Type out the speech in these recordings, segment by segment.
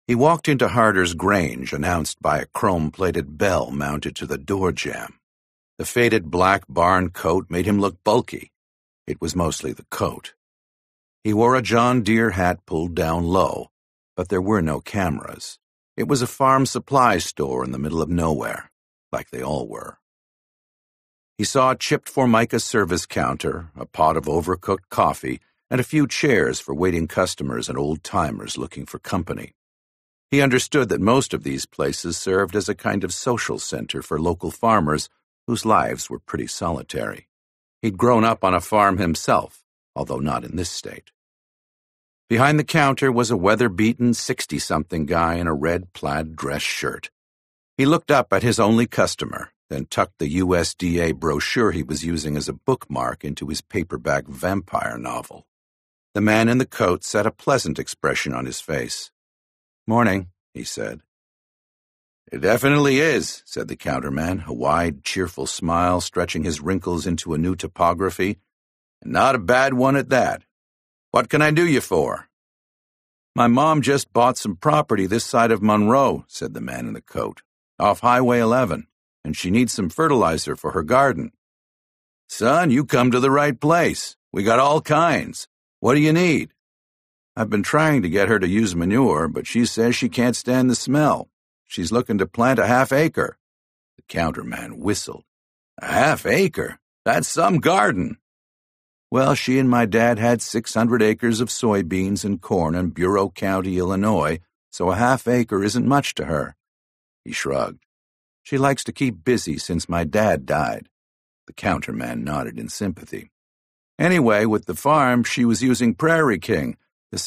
He walked into Harder's Grange, announced by a chrome-plated bell mounted to the door jamb. The faded black barn coat made him look bulky. It was mostly the coat. He wore a John Deere hat pulled down low, but there were no cameras. It was a farm supply store in the middle of nowhere, like they all were. He saw a chipped Formica service counter, a pot of overcooked coffee, and a few chairs for waiting customers and old-timers looking for company. He understood that most of these places served as a kind of social center for local farmers whose lives were pretty solitary. He'd grown up on a farm himself, although not in this state. Behind the counter was a weather-beaten 60-something guy in a red plaid dress shirt. He looked up at his only customer, then tucked the USDA brochure he was using as a bookmark into his paperback vampire novel. The man in the coat set a pleasant expression on his face. "Morning," he said. "It definitely is," said the counterman, a wide, cheerful smile stretching his wrinkles into a new topography. "And not a bad one at that. What can I do you for?" "My mom just bought some property this side of Monroe," said the man in the coat, "off Highway 11, and she needs some fertilizer for her garden." "Son, you come to the right place. We got all kinds. What do you need?" "I've been trying to get her to use manure, but she says she can't stand the smell. She's looking to plant a half-acre." The counterman whistled. "A half-acre? That's some garden." "Well, she and my dad had 600 acres of soybeans and corn in Bureau County, Illinois, so a half-acre isn't much to her." He shrugged. "She likes to keep busy since my dad died." The counterman nodded in sympathy. "Anyway, with the farm, she was using Prairie King, the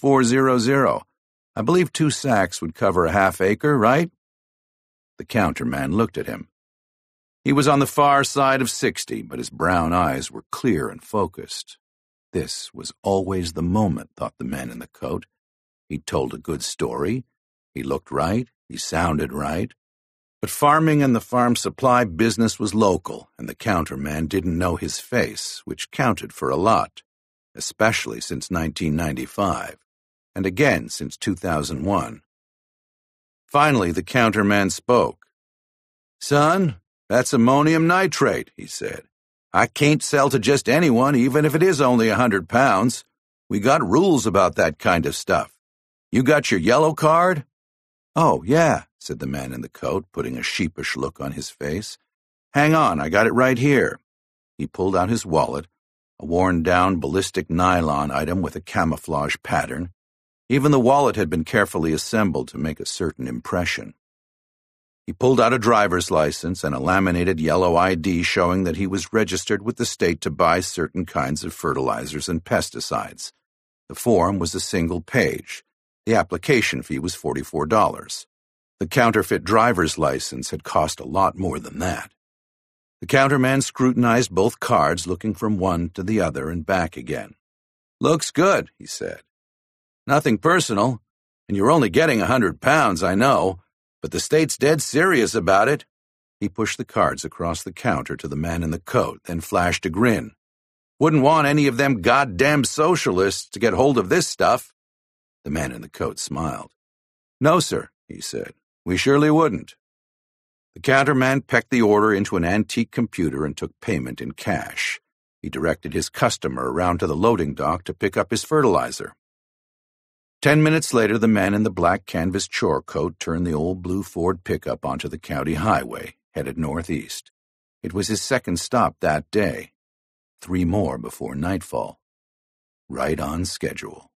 6400. I believe 2 sacks would cover a half-acre, right?" The counterman looked at him. He was on the far side of 60, but his brown eyes were clear and focused. This was always the moment, thought the man in the coat. He'd told a good story. He looked right. He sounded right. But farming and the farm supply business was local, and the counterman didn't know his face, which counted for a lot, especially since 1995, and again since 2001. Finally, the counterman spoke. "Son, that's ammonium nitrate," he said. "I can't sell to just anyone, even if it is only 100 pounds. We got rules about that kind of stuff. You got your yellow card?" "Oh, yeah," said the man in the coat, putting a sheepish look on his face. "Hang on, I got it right here." He pulled out his wallet, a worn-down ballistic nylon item with a camouflage pattern. Even the wallet had been carefully assembled to make a certain impression. He pulled out a driver's license and a laminated yellow ID showing that he was registered with the state to buy certain kinds of fertilizers and pesticides. The form was a single page. The application fee was $44. The counterfeit driver's license had cost a lot more than that. The counterman scrutinized both cards, looking from one to the other and back again. "Looks good," he said. "Nothing personal, and you're only getting 100 pounds, I know, but the state's dead serious about it." He pushed the cards across the counter to the man in the coat, then flashed a grin. "Wouldn't want any of them goddamn socialists to get hold of this stuff." The man in the coat smiled. "No, sir," he said. "We surely wouldn't." The counterman pecked the order into an antique computer and took payment in cash. He directed his customer around to the loading dock to pick up his fertilizer. 10 minutes later, the man in the black canvas chore coat turned the old blue Ford pickup onto the county highway, headed northeast. It was his second stop that day. 3 more before nightfall. Right on schedule.